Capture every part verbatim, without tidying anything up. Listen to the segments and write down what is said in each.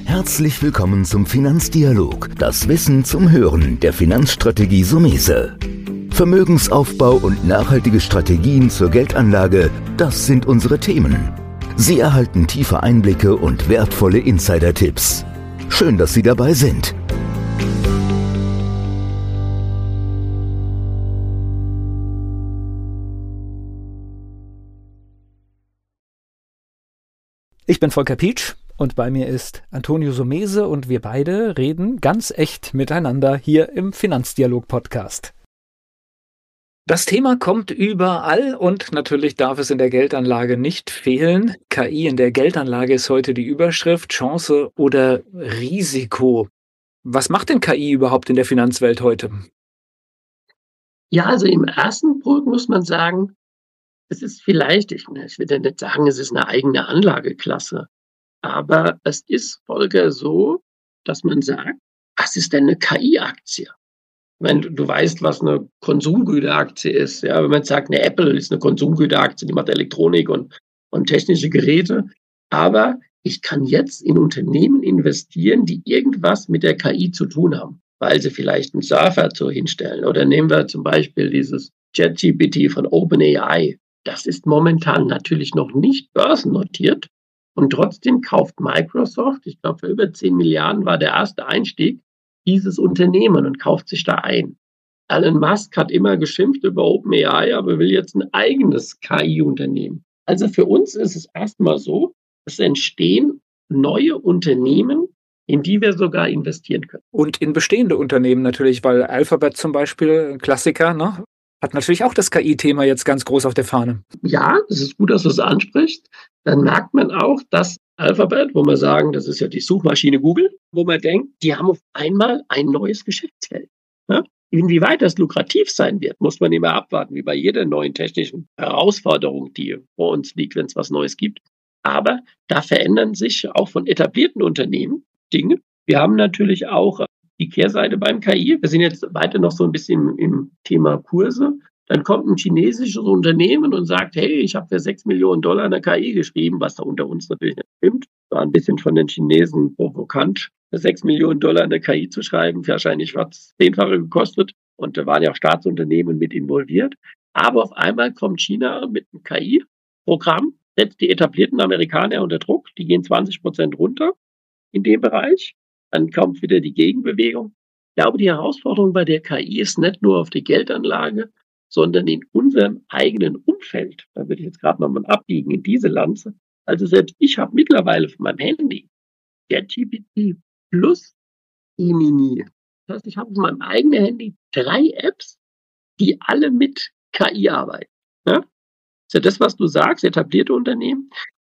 Herzlich willkommen zum Finanzdialog, das Wissen zum Hören der Finanzstrategie Sumese. Vermögensaufbau und nachhaltige Strategien zur Geldanlage, das sind unsere Themen. Sie erhalten tiefe Einblicke und wertvolle Insider-Tipps. Schön, dass Sie dabei sind. Ich bin Volker Pietsch und bei mir ist Antonio Sumese und wir beide reden ganz echt miteinander hier im Finanzdialog-Podcast. Das Thema kommt überall und natürlich darf es in der Geldanlage nicht fehlen. K I in der Geldanlage ist heute die Überschrift, Chance oder Risiko. Was macht denn K I überhaupt in der Finanzwelt heute? Ja, also im ersten Punkt muss man sagen, es ist vielleicht, ich, ich will ja nicht sagen, es ist eine eigene Anlageklasse, aber es ist, Volker, so, dass man sagt, was ist denn eine K I-Aktie? Wenn du, du weißt, was eine Konsumgüteraktie ist, ja, wenn man sagt, eine Apple ist eine Konsumgüteraktie, die macht Elektronik und, und technische Geräte, aber ich kann jetzt in Unternehmen investieren, die irgendwas mit der K I zu tun haben, weil sie vielleicht einen Surfer so hinstellen. Oder nehmen wir zum Beispiel dieses ChatGPT von OpenAI. Das ist momentan natürlich noch nicht börsennotiert und trotzdem kauft Microsoft, ich glaube für über zehn Milliarden war der erste Einstieg, dieses Unternehmen und kauft sich da ein. Elon Musk hat immer geschimpft über OpenAI, aber will jetzt ein eigenes K I-Unternehmen. Also für uns ist es erstmal so, es entstehen neue Unternehmen, in die wir sogar investieren können. Und in bestehende Unternehmen natürlich, weil Alphabet zum Beispiel, ein Klassiker, ne, hat natürlich auch das K I-Thema jetzt ganz groß auf der Fahne. Ja, es ist gut, dass du es ansprichst. Dann merkt man auch, dass Alphabet, wo wir sagen, das ist ja die Suchmaschine Google, wo man denkt, die haben auf einmal ein neues Geschäftsfeld. Ja? Inwieweit das lukrativ sein wird, muss man immer abwarten, wie bei jeder neuen technischen Herausforderung, die vor uns liegt, wenn es was Neues gibt. Aber da verändern sich auch von etablierten Unternehmen Dinge. Wir haben natürlich auch die Kehrseite beim K I. Wir sind jetzt weiter noch so ein bisschen im Thema Kurse. Dann kommt ein chinesisches Unternehmen und sagt, hey, ich habe für sechs Millionen Dollar eine K I geschrieben, was da unter uns natürlich nicht stimmt. War ein bisschen von den Chinesen provokant, für sechs Millionen Dollar eine K I zu schreiben. Wahrscheinlich hat es zehnfache gekostet und da waren ja auch Staatsunternehmen mit involviert. Aber auf einmal kommt China mit einem K I-Programm, setzt die etablierten Amerikaner unter Druck. Die gehen zwanzig Prozent runter in dem Bereich. Dann kommt wieder die Gegenbewegung. Ich glaube, die Herausforderung bei der K I ist nicht nur auf die Geldanlage, sondern in unserem eigenen Umfeld. Da würde ich jetzt gerade nochmal abbiegen in diese Lanze. Also selbst ich habe mittlerweile von meinem Handy ChatGPT plus Gemini. Das heißt, ich habe auf meinem eigenen Handy drei Apps, die alle mit K I arbeiten. Ja? Ist ja das, was du sagst, etablierte Unternehmen.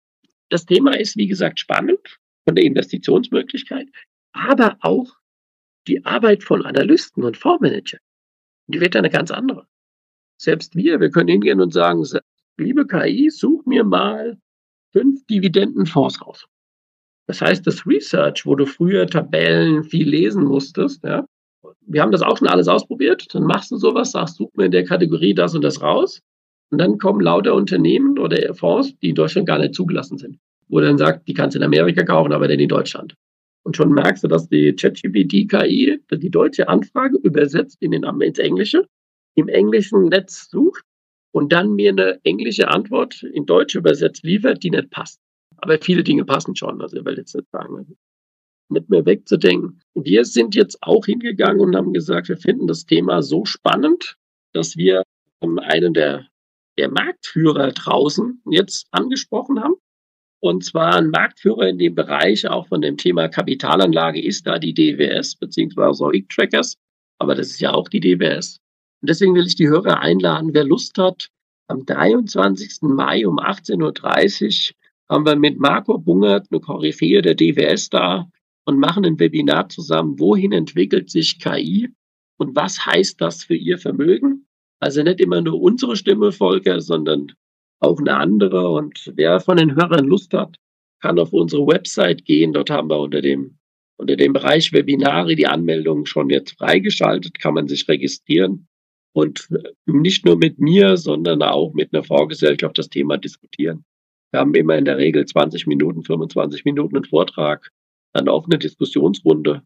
Das Thema ist, wie gesagt, spannend von der Investitionsmöglichkeit, aber auch die Arbeit von Analysten und Fondsmanagern. Die wird eine ganz andere. Selbst wir, wir können hingehen und sagen, liebe K I, such mir mal fünf Dividendenfonds raus. Das heißt, das Research, wo du früher Tabellen viel lesen musstest, ja, wir haben das auch schon alles ausprobiert, dann machst du sowas, sagst, such mir in der Kategorie das und das raus und dann kommen lauter Unternehmen oder Fonds, die in Deutschland gar nicht zugelassen sind, wo dann sagt, die kannst du in Amerika kaufen, aber nicht in Deutschland. Und schon merkst du, dass die ChatGPT-K I die deutsche Anfrage übersetzt in den, ins Englische, im englischen Netz sucht und dann mir eine englische Antwort in Deutsch übersetzt liefert, die nicht passt. Aber viele Dinge passen schon, also ich will jetzt nicht sagen, nicht mehr wegzudenken. Wir sind jetzt auch hingegangen und haben gesagt, wir finden das Thema so spannend, dass wir einen der, der Marktführer draußen jetzt angesprochen haben. Und zwar ein Marktführer in dem Bereich auch von dem Thema Kapitalanlage ist da die D W S, beziehungsweise auch X-Trackers. Aber das ist ja auch die D W S. Und deswegen will ich die Hörer einladen, wer Lust hat, am dreiundzwanzigsten Mai um achtzehn Uhr dreißig haben wir mit Marco Bungert, eine Koryphäe der D W S da und machen ein Webinar zusammen, wohin entwickelt sich K I und was heißt das für Ihr Vermögen? Also nicht immer nur unsere Stimme, Volker, sondern auch eine andere. Und wer von den Hörern Lust hat, kann auf unsere Website gehen. Dort haben wir unter dem, unter dem Bereich Webinare die Anmeldung schon jetzt freigeschaltet, kann man sich registrieren und nicht nur mit mir, sondern auch mit einer Fondsgesellschaft das Thema diskutieren. Wir haben immer in der Regel zwanzig Minuten, fünfundzwanzig Minuten einen Vortrag eine offene Diskussionsrunde.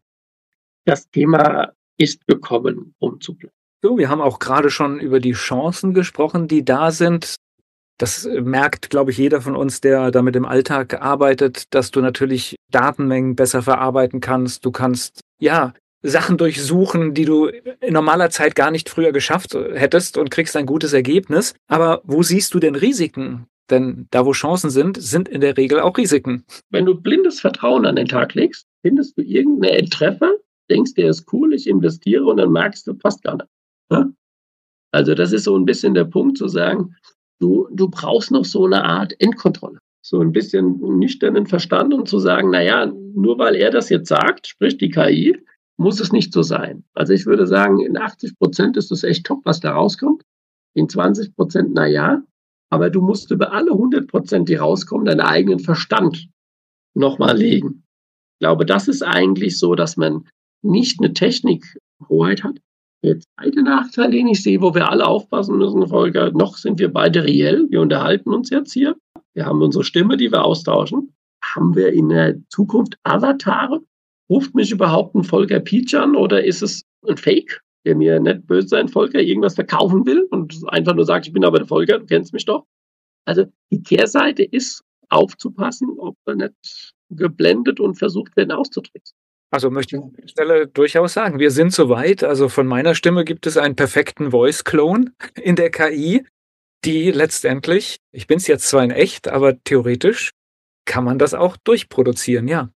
Das Thema ist gekommen, um zu bleiben. So, wir haben auch gerade schon über die Chancen gesprochen, die da sind. Das merkt, glaube ich, jeder von uns, der damit im Alltag arbeitet, dass du natürlich Datenmengen besser verarbeiten kannst. Du kannst, ja, Sachen durchsuchen, die du in normaler Zeit gar nicht früher geschafft hättest und kriegst ein gutes Ergebnis. Aber wo siehst du denn Risiken? Denn da, wo Chancen sind, sind in der Regel auch Risiken. Wenn du blindes Vertrauen an den Tag legst, findest du irgendeinen Treffer, denkst, der ist cool, ich investiere und dann merkst du, passt gar nicht. Ja? Also das ist so ein bisschen der Punkt zu sagen, du, du brauchst noch so eine Art Endkontrolle. So ein bisschen nüchternen Verstand und zu sagen, naja, nur weil er das jetzt sagt, sprich die K I, muss es nicht so sein. Also ich würde sagen, in achtzig Prozent ist das echt top, was da rauskommt. In zwanzig Prozent, naja, aber du musst über alle hundert Prozent, die rauskommen, deinen eigenen Verstand nochmal legen. Ich glaube, das ist eigentlich so, dass man nicht eine Technikhoheit hat. Der zweite Nachteil, den ich sehe, wo wir alle aufpassen müssen, Volker, noch sind wir beide reell. Wir unterhalten uns jetzt hier. Wir haben unsere Stimme, die wir austauschen. Haben wir in der Zukunft Avatare? Ruft mich überhaupt ein Volker Pietsch an oder ist es ein Fake, der mir nicht böse sein, Volker, irgendwas verkaufen will und einfach nur sagt, ich bin aber der Volker, du kennst mich doch. Also die Kehrseite ist aufzupassen, ob wir nicht geblendet und versucht werden auszutricksen. Also möchte ich an der Stelle durchaus sagen, wir sind soweit. Also von meiner Stimme gibt es einen perfekten Voice-Clone in der K I, die letztendlich, ich bin es jetzt zwar in echt, aber theoretisch kann man das auch durchproduzieren, ja.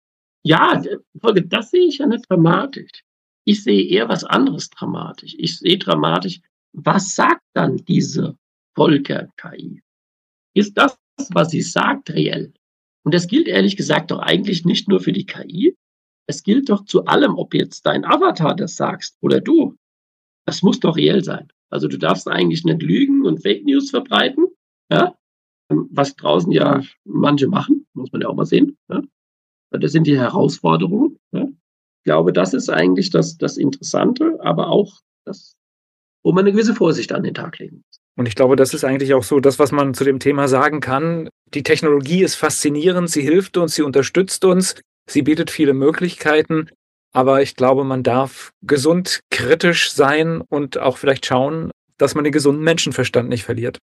Ja, das sehe ich ja nicht dramatisch. Ich sehe eher was anderes dramatisch. Ich sehe dramatisch, was sagt dann diese Volker-K I? Ist das, was sie sagt, reell? Und das gilt ehrlich gesagt doch eigentlich nicht nur für die K I. Es gilt doch zu allem, ob jetzt dein Avatar das sagst oder du. Das muss doch reell sein. Also du darfst eigentlich nicht lügen und Fake News verbreiten, ja? Was draußen ja manche machen, muss man ja auch mal sehen. Ja? Das sind die Herausforderungen. Ja? Ich glaube, das ist eigentlich das, das Interessante, aber auch das, wo man eine gewisse Vorsicht an den Tag legen muss. Und ich glaube, das ist eigentlich auch so das, was man zu dem Thema sagen kann. Die Technologie ist faszinierend, sie hilft uns, sie unterstützt uns, sie bietet viele Möglichkeiten, aber ich glaube, man darf gesund kritisch sein und auch vielleicht schauen, dass man den gesunden Menschenverstand nicht verliert.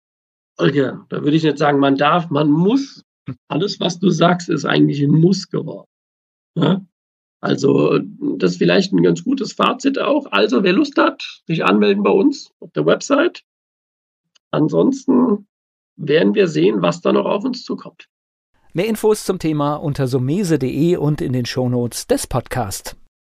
Ja, da würde ich nicht sagen, man darf, man muss. Alles, was du sagst, ist eigentlich ein Muss geworden. Ja? Also das ist vielleicht ein ganz gutes Fazit auch. Also wer Lust hat, sich anmelden bei uns auf der Website. Ansonsten werden wir sehen, was da noch auf uns zukommt. Mehr Infos zum Thema unter somese punkt de und in den Shownotes des Podcasts.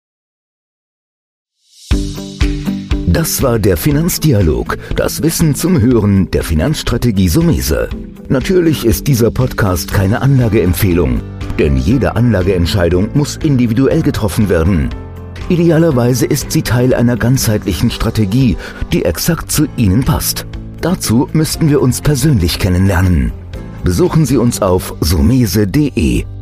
Das war der Finanzdialog, das Wissen zum Hören der Finanzstrategie Somese. Natürlich ist dieser Podcast keine Anlageempfehlung, denn jede Anlageentscheidung muss individuell getroffen werden. Idealerweise ist sie Teil einer ganzheitlichen Strategie, die exakt zu Ihnen passt. Dazu müssten wir uns persönlich kennenlernen. Besuchen Sie uns auf somese punkt de.